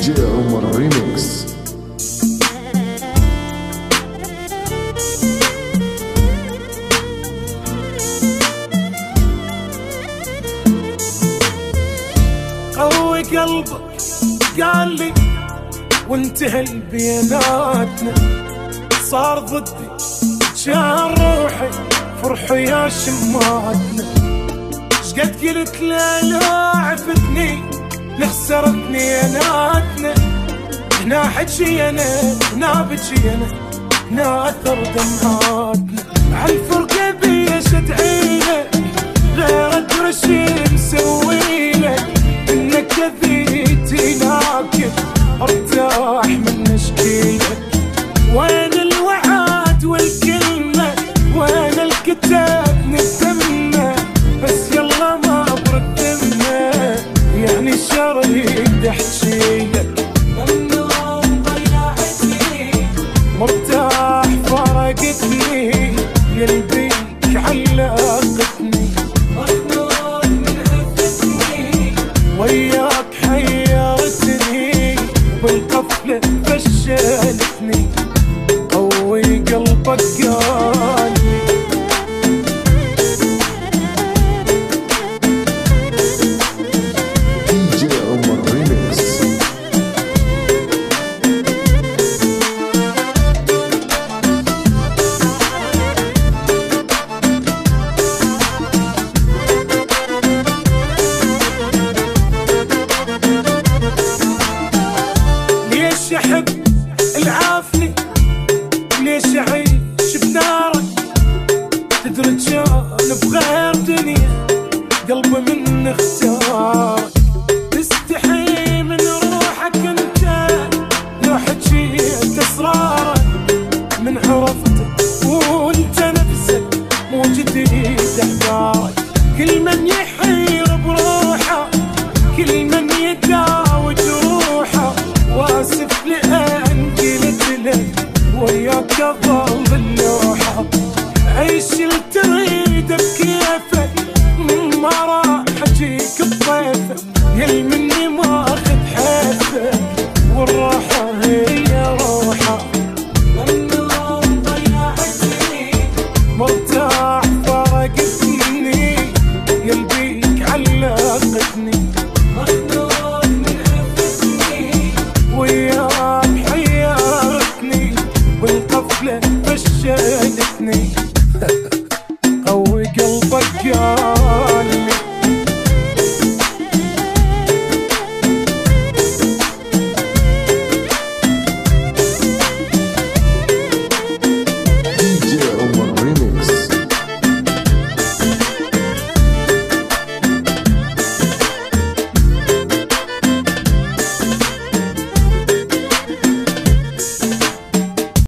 جي عمر ريميكس. قوي قلبك قال لي وانتهى بيناتنا، صار ضدي كان روحي فرحوا يا شماتنا. شقد قلت له لا عفتني نخسر اثنيناتنا، هنا حجينا هنا بجينا هنا اثر دمعاتنا. عالفرقة بيش ادعيله غير ادري شي مسويله، انك كذيتي لكن ارتاح من نشكيلك. وين الوعد والكلمة وين الكتاب نتمنى، بس يلا ما بردمنا يعني شريك احجيلك. ممنون ضيعتني مرتاح فرقتني يلبيك علقتني، ممنون من عفتني وياك حيرتني بالقفلة فشلتني. قوي قلبك قال لي دي جي عمر ريميكس. ليش احب العافني ليش اعيش بنارك، تدري كان بغير دنيا قلبي من اختارك. تستحي من روحك انت لو حجيت اسرارك، من عرفتك وانت نفسك مو جديد احبارك. كل من يحير بروحه كل من يداوي جروحه، واسف لان قلت لك وياك اظل باللوحه. عيش اللي تريده بكيفك ما راح اجيك بضيفك، يل مني ما اخذ حيفك والراحه هي روحه. ممنون ضيعتني مرتاح فرقتني يلبيك علقتني.